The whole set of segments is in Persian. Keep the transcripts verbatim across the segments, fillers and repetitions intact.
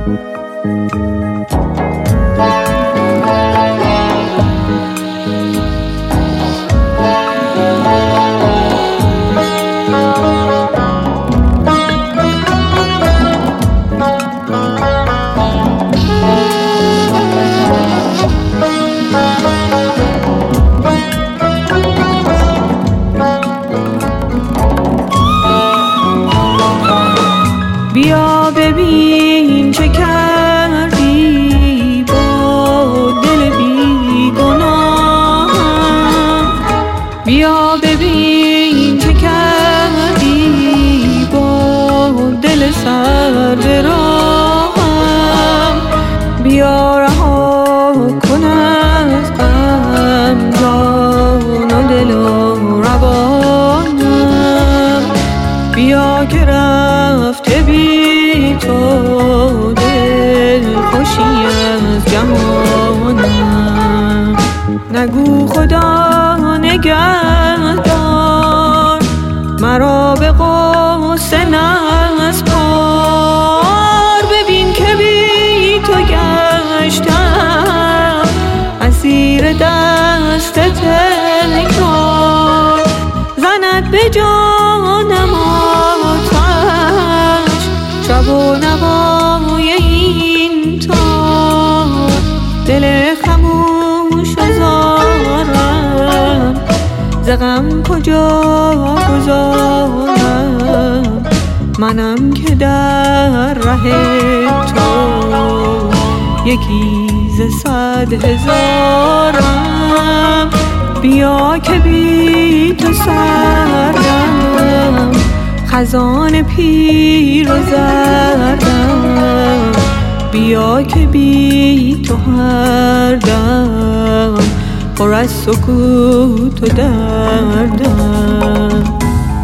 بیا ببین چه کردی با دل بی گناهم، بیا ببین چه کردی با دل سر به راهم، بیا رها کن از غم جان و دل و روانم، بیا که رفته بی تو دل خوشی از جهانم. نگو خدا نگهدار مرا به غصه نسپار، ببین که بی تو گشتم اسیر دست تکرار، زند به جانم آتش شب و نوای این تار، دل خموش زارم ز غم کجا گذارم، منم که در ره تو یکی ز صد هزارم، بیا که بی تو سردم خزان پیر و زردم، بیا که بی تو هر دم پر از سکوت و دردم.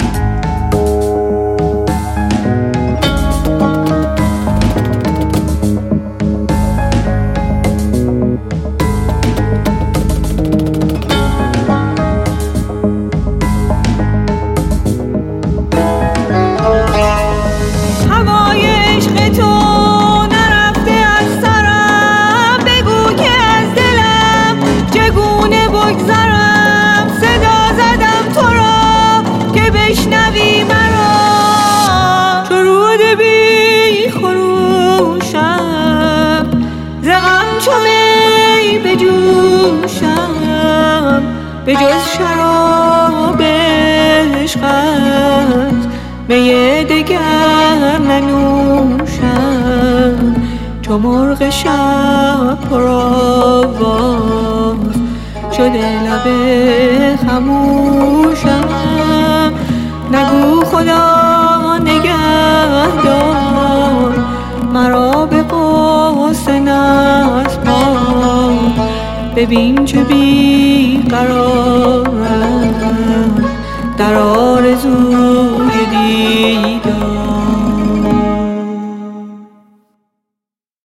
به جز شراب عشقت می دگر ننوشم، چو مرغ شب پرآواز شده لب خموشم. نگو خدا نگهدار مرا به غصه نسپار، ببین چه بی قرار